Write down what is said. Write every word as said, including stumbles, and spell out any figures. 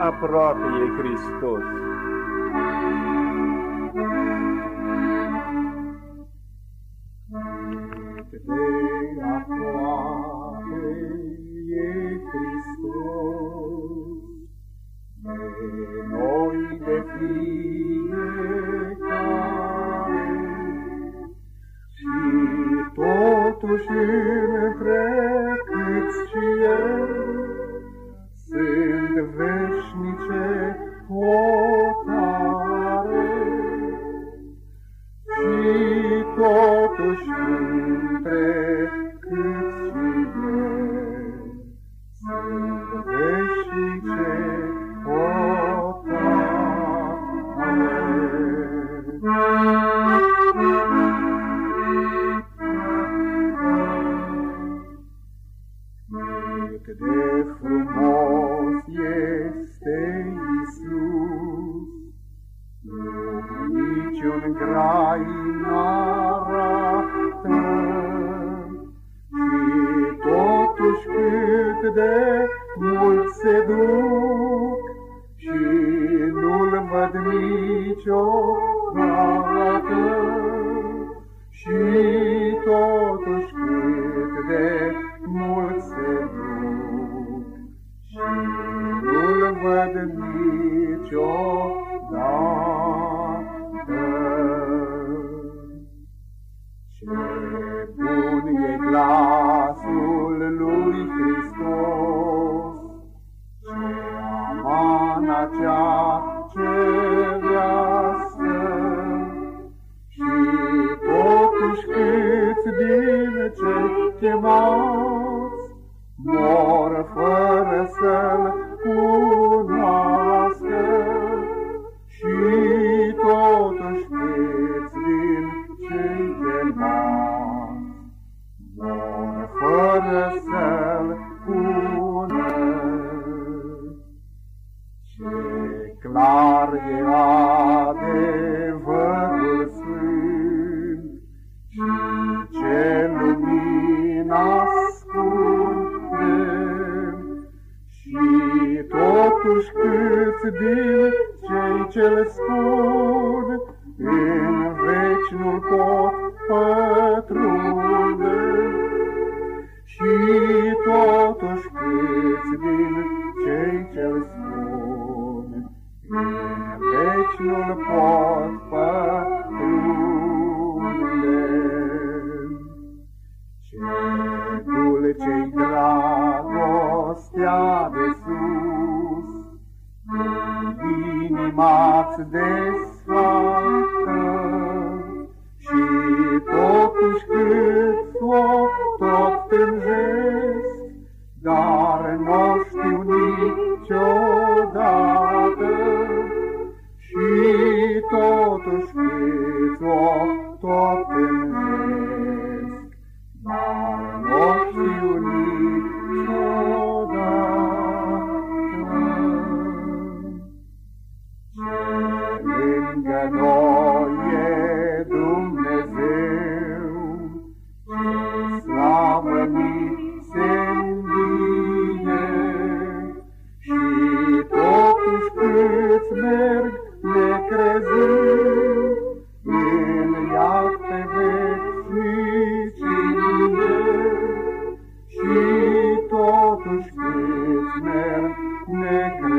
aproape e Hristos. Cât de aproape e Hristos, de noi de fiecare, și totuși între câți și El sunt veșnice hotare, și totuși între câți și El sunt veșnice Cât de frumos este Iisus, niciun grai n-arată, și totuși cât de mult se duc, și nu-L văd niciodată, și totuși cât de mult se duc, și nu-L văd niciodată. Ce bun e glasul lui Hristos, ce amana cea cerească, și totuși câți din cei chemați mor fără să-L cunoască, și totuși câți din cei chemați mor fără să-L cunoască. Ce clar e adevărul sfânt, și ce lumină ascunde, și totuși câți din cei ce-L spun în veci nu-L pot pătrunde, și totuși câți din cei ce-L spun în veci nu-L pot pătrunde. Ce dulce-i dragostea de sus, inima-ți desfată, și totuși cât o tot tânjesc, dar n-o știu niciodată, și totuși cât o tot tânjesc, dar n-o știu niciodată. Ce lângă noi e Dumnezeu, ce slavă ni se învie, și totuși câți merg necrezând în iad pe veșnicie, și totuși câți merg necrezând